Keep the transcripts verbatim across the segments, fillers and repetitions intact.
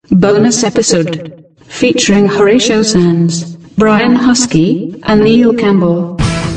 Bonus episode featuring Horatio Sands, Brian Husky, and Neil Campbell.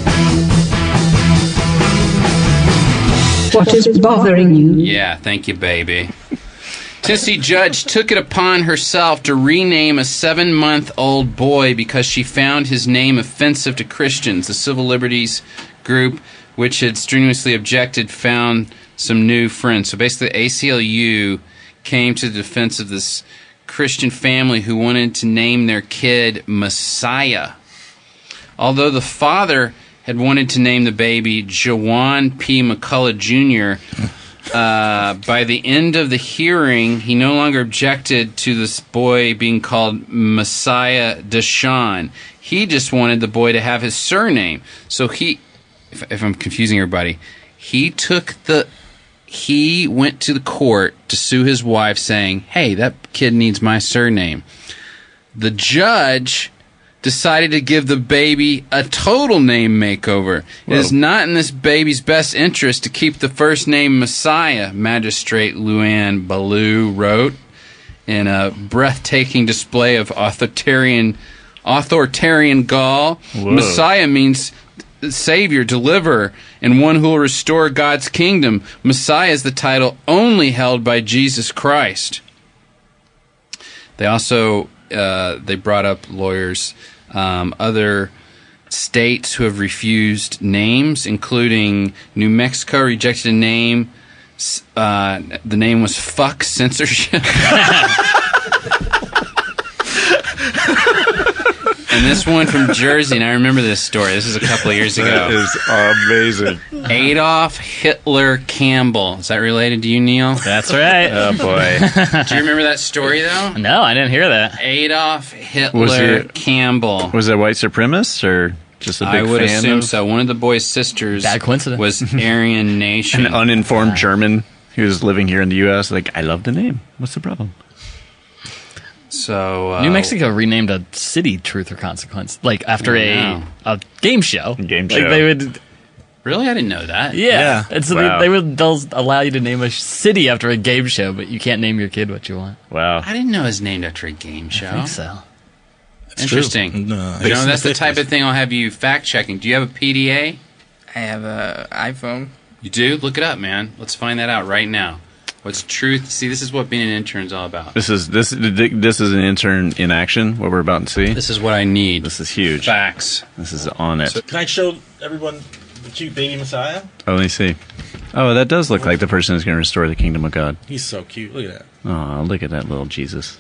What is bothering you? Yeah, thank you, baby. Tennessee judge took it upon herself to rename a seven-month-old boy because she found his name offensive to Christians. The civil liberties group, which had strenuously objected, found some new friends. So basically, A C L U came to the defense of this Christian family who wanted to name their kid Messiah. Although the father had wanted to name the baby Jawan P. McCullough Junior, uh, by the end of the hearing, he no longer objected to this boy being called Messiah Deshaun. He just wanted the boy to have his surname. So he, if, if I'm confusing everybody, he took the... He went to the court to sue his wife saying, hey, that kid needs my surname. The judge decided to give the baby a total name makeover. Whoa. It is not in this baby's best interest to keep the first name Messiah, Magistrate Luann Ballou wrote in a breathtaking display of authoritarian, authoritarian gall. Whoa. Messiah means Savior, deliverer, and one who will restore God's kingdom. Messiah is the title only held by Jesus Christ. They also uh, they brought up lawyers, um, other states who have refused names, including New Mexico rejected a name. Uh, the name was Fuck Censorship. And this one from Jersey, and I remember this story. This is a couple of years ago. That is amazing. Adolf Hitler Campbell. Is that related to you, Neil? That's right. Oh, boy. Do you remember that story, though? No, I didn't hear that. Adolf Hitler he, Campbell. Was it white supremacist or just a big fan? I would fan assume of? so. One of the boy's sisters Bad coincidence. was Aryan Nation. An uninformed uh, German who was living here in the U S Like, I love the name. What's the problem? So uh, New Mexico renamed a city Truth or Consequence, like after a a game show. Game show. Like they would. Really, I didn't know that. Yeah, yeah. and so Wow. they, they would they'll allow you to name a city after a game show, but you can't name your kid what you want. Wow. I didn't know it was named after a game show. I think so. That's Interesting. True. No, you know, that's the type of thing I'll have you fact checking. Do you have a P D A? I have a iPhone. You do? Look it up, man. Let's find that out right now. What's truth? See, this is what being an intern is all about. This is this this is an intern in action. What we're about to see. This is what I need. This is huge. Facts. This is on it. So can I show everyone the cute baby Messiah? Oh, let me see. Oh, that does look like the person who's going to restore the kingdom of God. He's so cute. Look at that. Oh, look at that little Jesus.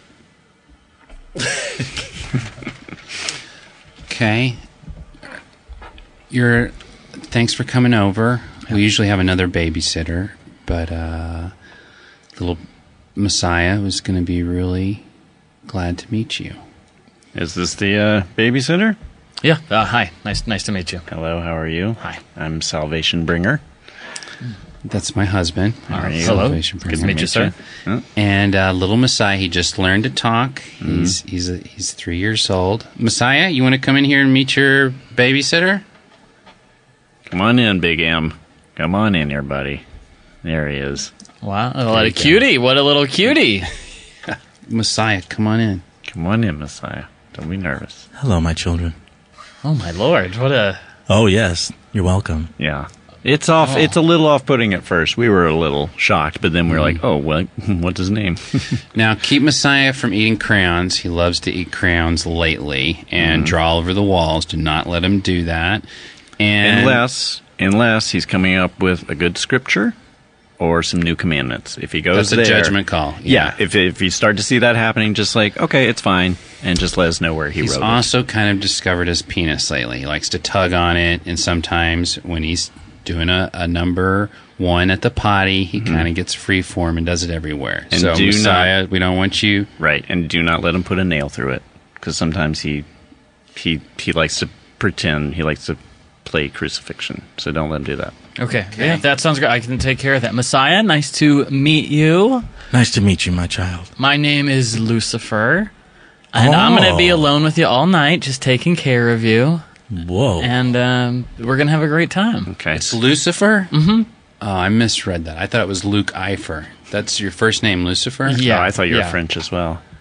Okay. You're. Thanks for coming over. We usually have another babysitter. But uh, little Messiah was going to be really glad to meet you. Is this the uh, babysitter? Yeah. Uh, hi. Nice. Nice to meet you. Hello. How are you? Hi. I'm Salvation Bringer. That's my husband. How are you? Hello. Salvation Good to Bringer. meet you, sir. Huh? And uh, little Messiah, he just learned to talk. Mm-hmm. He's he's a, he's three years old. Messiah, you want to come in here and meet your babysitter? Come on in, Big M. Come on in here, buddy. There he is. Wow. What a cutie. What a little cutie. Messiah, come on in. Come on in, Messiah. Don't be nervous. Hello, my children. Oh, my Lord. What a... Oh, yes. You're welcome. Yeah. It's off. Oh. It's a little off-putting at first. We were a little shocked, but then we were like, oh, what, what's his name? Now, keep Messiah from eating crayons. He loves to eat crayons lately and Mm-hmm. draw over the walls. Do not let him do that. And unless, unless he's coming up with a good scripture or some new commandments. If he goes that's a there, judgment call. Yeah. yeah if if you start to see that happening, just like, okay, it's fine, and just let us know where he He's wrote also kind of discovered his penis lately. He likes to tug on it, and sometimes when he's doing a, a number one at the potty, he mm-hmm. kind of gets free form and does it everywhere. And so, do Messiah, not, we don't want you... it. Right, and do not let him put a nail through it, because sometimes he he he likes to pretend, he likes to play crucifixion, so don't let him do that. Okay. Yeah, that sounds great. I can take care of that. Messiah, nice to meet you. Nice to meet you, my child. My name is Lucifer, and Oh. I'm going to be alone with you all night, just taking care of you, Whoa. and um, we're going to have a great time. Okay. It's Lucifer? Mm-hmm. Oh, I misread that. I thought it was Luke Eifer. That's your first name, Lucifer? Yeah. Oh, I thought you were yeah. French as well.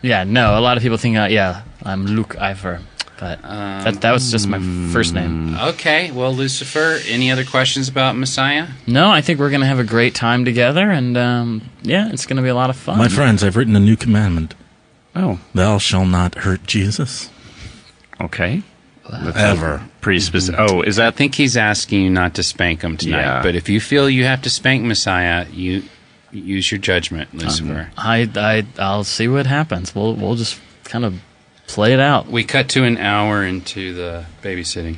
Yeah, no, a lot of people think, uh, yeah, I'm Luke Ivor. But Um, that, that was just my first name. Okay, well, Lucifer, any other questions about Messiah? No, I think we're going to have a great time together, and um, yeah, it's going to be a lot of fun. My friends, I've written a new commandment. Oh, Thou shalt not hurt Jesus. okay. Ever. Pretty specific. Oh, is I that think he's asking you not to spank him tonight. Yeah. But if you feel you have to spank Messiah, you use your judgment, Lucifer. I, I, I'll see what happens. We'll, we'll just kind of play it out. We cut to an hour into the babysitting.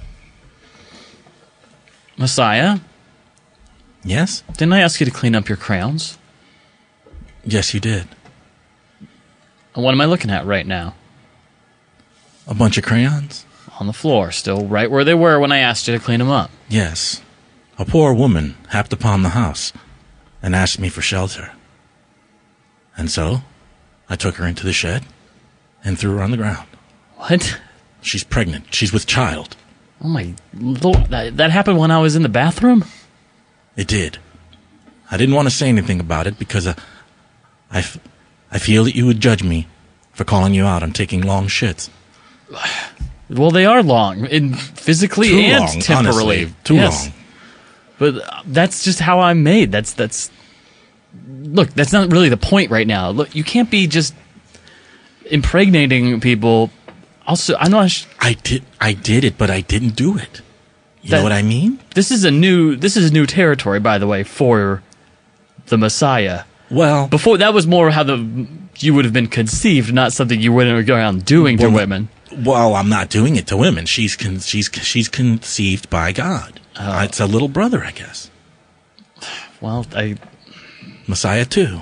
Messiah, Yes? didn't I ask you to clean up your crayons? Yes, you did. What am I looking at right now? A bunch of crayons? On the floor, still right where they were when I asked you to clean them up. Yes. A poor woman happed upon the house and asked me for shelter. And so, I took her into the shed and threw her on the ground. What? She's pregnant. She's with child. Oh my lord, that, that happened when I was in the bathroom? It did. I didn't want to say anything about it because uh, I, f- I feel that you would judge me for calling you out on taking long shits. Well, they are long, in physically Too and long, temporally. honestly. Too Yes. long. But uh, that's just how I'm made. That's that's. Look, that's not really the point right now. Look, you can't be just impregnating people. Also, I'm not. Sh- I did. I did it, but I didn't do it. You That- know what I mean? this is a new. This is new territory, by the way, for the Messiah. Well, Before that was more how the you would have been conceived, not something you wouldn't go around doing to Well, women. well, I'm not doing it to women. She's con- she's she's conceived by God. Oh. It's a little brother, I guess. Well, I. Messiah too.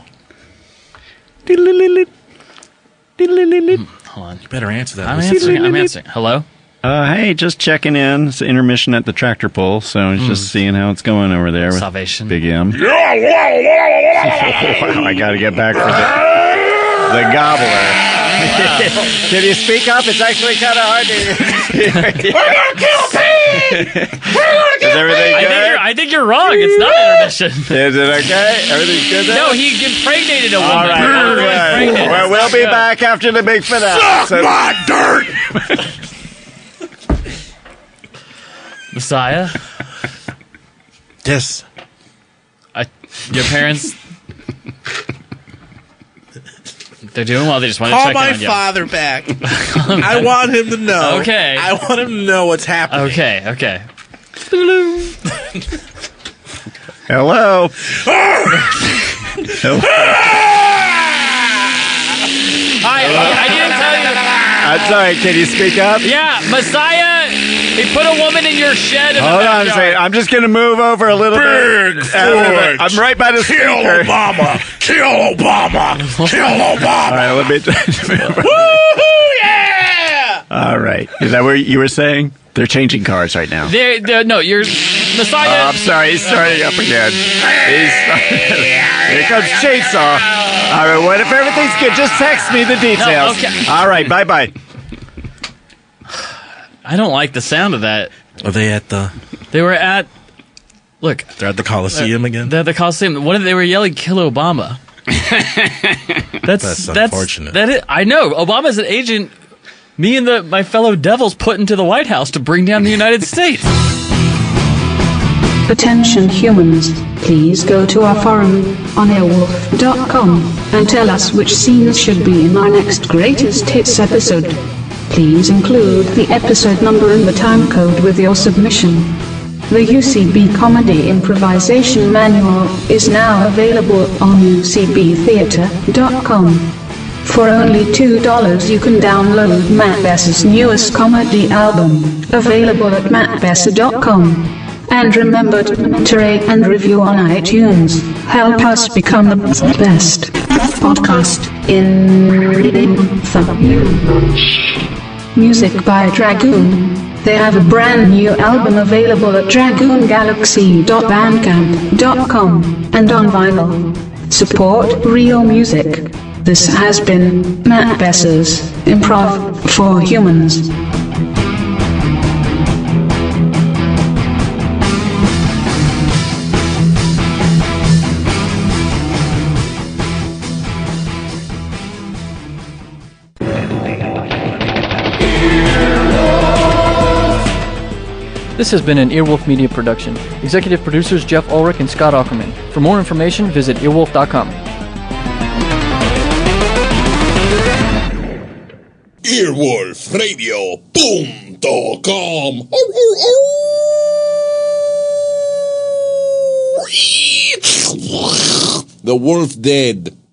Hold on. You better answer that. I'm Lucy. answering. I'm answering. Hello. Uh, hey, just checking in. It's intermission at the tractor pull, so it's just seeing how it's going over there with Salvation. Big M. I got to get back for the, the gobbler. Can you speak up? It's actually kind of hard to. We're gonna kill Pete. We're gonna kill Is everything I think, good? you're, I think you're wrong. It's not intermission. Is it okay? Everything's good there? No, he impregnated a woman. All right, Not all really right. impregnated. Well, we'll be Yeah. back after the big finale. So- my dirt. Messiah, Yes. I, your parents, they're doing well. They just want to Call check my in on you. father back. I want him to know. Okay. I want him to know what's happening. Okay, okay. Hello. Hi, I didn't tell you. I'm sorry. Can you speak up? Yeah, Messiah, he put a woman in your shed. In Hold the on a backyard. second. I'm just going to move over a little bit. Bigfoot. I'm right by the Kill speaker. Obama. Kill Obama. Kill All Obama. right, let me. Woo-hoo, yeah! All right. Is that what you were saying? They're changing cars right now. They're, they're, no, you're Messiah. Oh, I'm sorry. He's starting up again. He's Here comes Chainsaw. All right. What if everything's good? Just text me the details. okay. All right. Bye bye. I don't like the sound of that. Are they at the? They were at. Look, They're at the Coliseum again. they're at the Coliseum. What if they were yelling "Kill Obama"? that's That's that's unfortunate. That is, I know Obama's an agent. Me and the my fellow devils put into the White House to bring down the United States. Attention humans, please go to our forum on airwolf dot com and tell us which scenes should be in our next Greatest Hits episode. Please include the episode number and the time code with your submission. The U C B Comedy Improvisation Manual is now available on U C B theater dot com. For only two dollars you can download Matt Bess's newest comedy album, available at matt bessa dot com. And remember to rate and review on iTunes. Help us become the best podcast in the music by Dragoon. They have a brand new album available at dragoon galaxy dot bandcamp dot com and on vinyl. Support real music. This has been Matt Bessa's Improv for Humans. This has been an Earwolf Media production. Executive producers Jeff Ulrich and Scott Ackerman. For more information, visit earwolf dot com. earwolf radio punto com. The wolf dead.